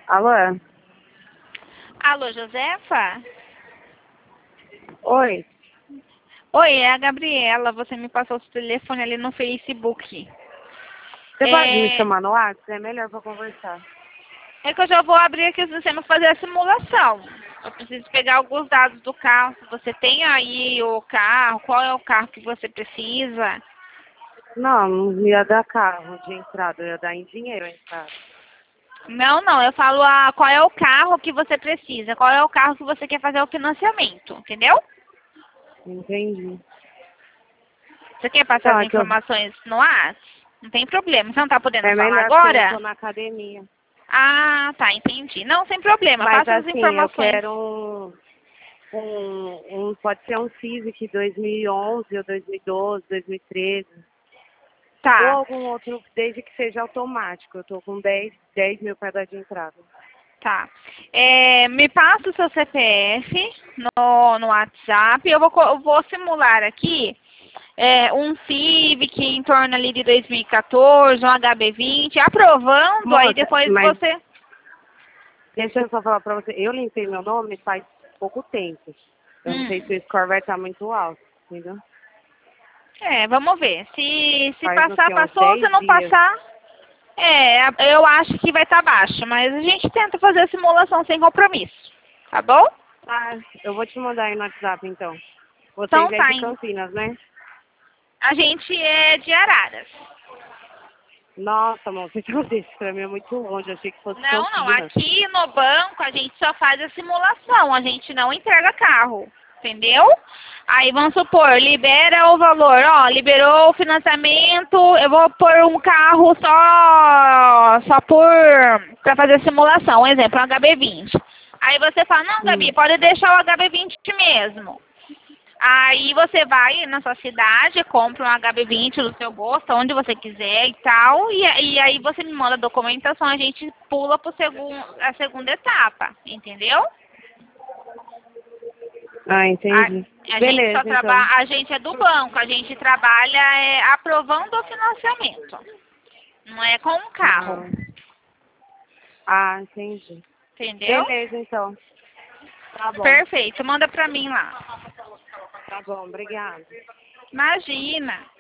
Alô? Alô, Josefa? Oi. Oi, é a Gabriela. Você me passou o seu telefone ali no Facebook. Você pode me É, chamar no WhatsApp? É melhor pra conversar. é que eu já vou abrir aqui o sistema fazer a simulação. Eu preciso pegar alguns dados do carro. Se você tem aí o carro, qual é o carro que você precisa? Não, não ia dar carro de entrada, ia dar em dinheiro a entrada. Não, não. Eu falo qual é o carro que você precisa. Qual é o carro que você quer fazer o financiamento, entendeu? Entendi. Você quer passar Então, as é que eu... informações no WhatsApp? Não tem problema. Você não tá podendo É falar melhor porque eu agora? tô na academia. Ah, tá, entendi. Não, sem problema. Mas Passa as assim, eu informações. quero pode ser um Civic 2011 ou 2012, 2013. Ou Tá, algum outro, desde que seja automático. Eu tô com 10 mil para dar de entrada. tá. Me passa o seu CPF no WhatsApp. Eu vou simular aqui um Civic em torno ali de 2014, um HB20, aprovando, aí Moça, depois mas você... deixa eu só falar pra você. Eu limpei meu nome faz pouco tempo. Eu não sei Hum, se o score vai estar muito alto, entendeu? vamos ver. Se Faz o passar, quê? Uns passou. Se 10 não dias. passar, eu acho que vai estar baixo. Mas a gente tenta fazer a simulação sem compromisso. Tá bom? Ah, eu vou te mandar aí no WhatsApp, então. Vocês Então é tá, de hein? Campinas, né? A gente é de Araras. Nossa, moça, então desse pra mim é muito longe. Eu achei que fosse Não, não. Campinas. Aqui no banco a gente só faz a simulação. A gente não entrega carro. Entendeu? Aí vamos supor, libera o valor. Ó, liberou o financiamento. Eu vou pôr um carro só pra fazer a simulação. Um exemplo, um HB20. Aí você fala, não, Gabi, Hum. pode deixar o HB20 mesmo. Aí você vai na sua cidade, compra um HB20 do seu gosto, onde você quiser e tal, e aí você me manda a documentação, a gente pula para a segunda etapa, entendeu? Ah, A, entendi. a gente só Beleza, então. trabalha, a gente é do banco, a gente trabalha aprovando o financiamento, não é com o carro, Ah, ah, entendi. entendeu? Beleza, então. Tá bom. Perfeito, manda pra mim lá. Tá bom, obrigada. Imagina.